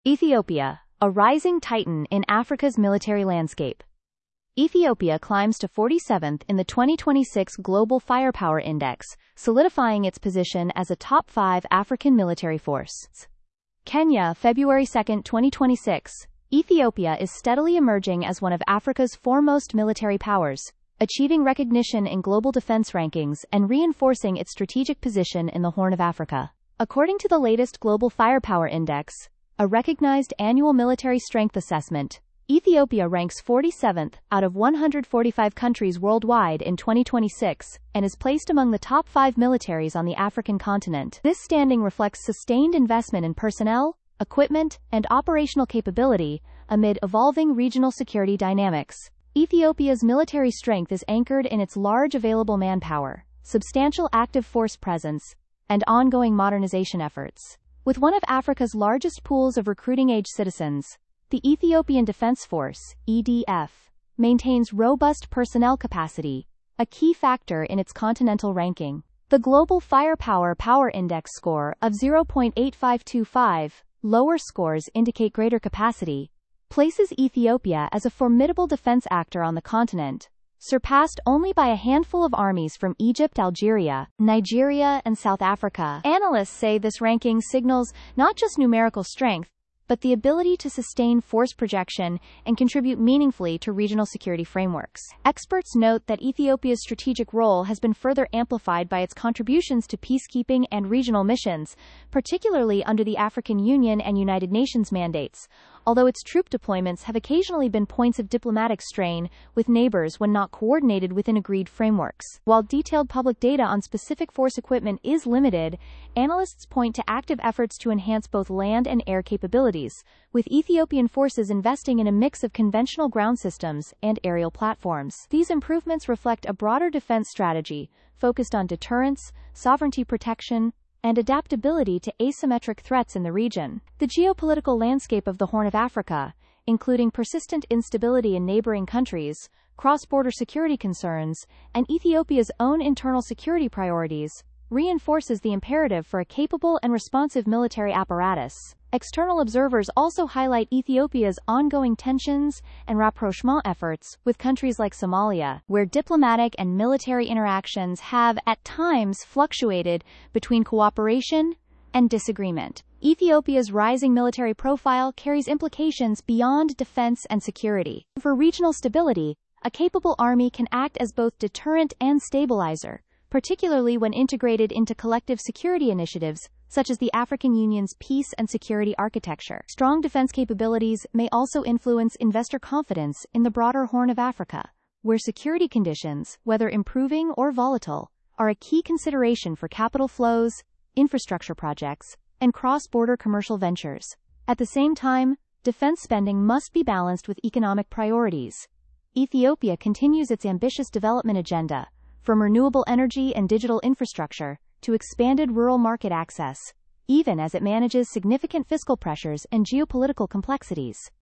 Ethiopia, a rising titan in Africa's military landscape. Ethiopia climbs to 47th in the 2026 Global Firepower Index, solidifying its position as a top 5 African military force. Kenya, February 2, 2026. Ethiopia is steadily emerging as one of Africa's foremost military powers, achieving recognition in global defense rankings and reinforcing its strategic position in the Horn of Africa. According to the latest Global Firepower Index, a recognized annual military strength assessment, Ethiopia ranks 47th out of 145 countries worldwide in 2026 and is placed among the top 5 militaries on the African continent. This standing reflects sustained investment in personnel, equipment, and operational capability amid evolving regional security dynamics. Ethiopia's military strength is anchored in its large available manpower, substantial active force presence, and ongoing modernization efforts. With one of Africa's largest pools of recruiting-age citizens, the Ethiopian Defense Force, EDF, maintains robust personnel capacity, a key factor in its continental ranking. The Global Firepower Power Index score of 0.8525, lower scores indicate greater capacity, places Ethiopia as a formidable defense actor on the continent, surpassed only by a handful of armies from Egypt, Algeria, Nigeria, and South Africa. Analysts say this ranking signals not just numerical strength, but the ability to sustain force projection and contribute meaningfully to regional security frameworks. Experts note that Ethiopia's strategic role has been further amplified by its contributions to peacekeeping and regional missions, particularly under the African Union and United Nations mandates, although its troop deployments have occasionally been points of diplomatic strain with neighbors when not coordinated within agreed frameworks. While detailed public data on specific force equipment is limited, analysts point to active efforts to enhance both land and air capabilities, with Ethiopian forces investing in a mix of conventional ground systems and aerial platforms. These improvements reflect a broader defense strategy focused on deterrence, sovereignty protection, and adaptability to asymmetric threats in the region. The geopolitical landscape of the Horn of Africa, including persistent instability in neighboring countries, cross-border security concerns, and Ethiopia's own internal security priorities, reinforces the imperative for a capable and responsive military apparatus. External observers also highlight Ethiopia's ongoing tensions and rapprochement efforts with countries like Somalia, where diplomatic and military interactions have at times fluctuated between cooperation and disagreement. Ethiopia's rising military profile carries implications beyond defense and security. For regional stability, a capable army can act as both deterrent and stabilizer, particularly when integrated into collective security initiatives, such as the African Union's peace and security architecture. Strong defense capabilities may also influence investor confidence in the broader Horn of Africa, where security conditions, whether improving or volatile, are a key consideration for capital flows, infrastructure projects, and cross-border commercial ventures. At the same time, defense spending must be balanced with economic priorities. Ethiopia continues its ambitious development agenda, from renewable energy and digital infrastructure to expanded rural market access, even as it manages significant fiscal pressures and geopolitical complexities.